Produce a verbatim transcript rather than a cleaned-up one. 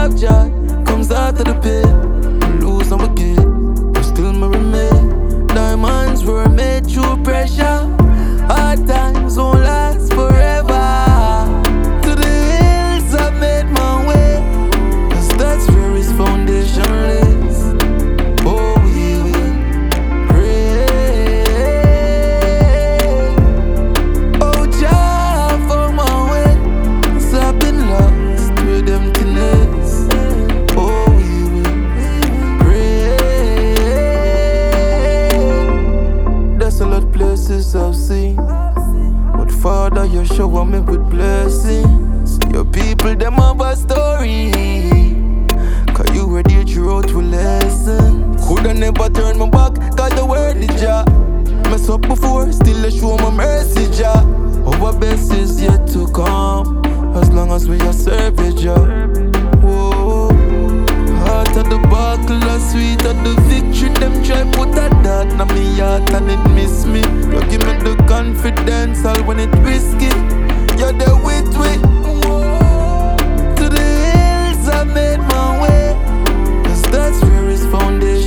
of joy comes out of the pit. I lose and forget, but still me remain. Diamonds were made through pressure. Hard times won't last forever. To the hills I made my way, 'cause that's where his foundation lays. Oh, we will pray. Oh, Jah, for my way, 'cause I've been lost with emptiness. Oh, we will pray. There's a lot of places I've seen, but Father, you shower me with blessings. Your people, them have a story, 'cause you were there throughout with lessons. Coulda never turn my back, 'cause the word is Jah. Mess up before, still I show my mercy, Jah. Our best is yet to come, as long as we are serving Jah. Whoa. Heart of the buckle, a sweet of the victory. Them try put a dart na me heart and it miss me. You give me the confidence, all when it risky. You're there with me. To the hills I made my way, 'cause that's where his foundation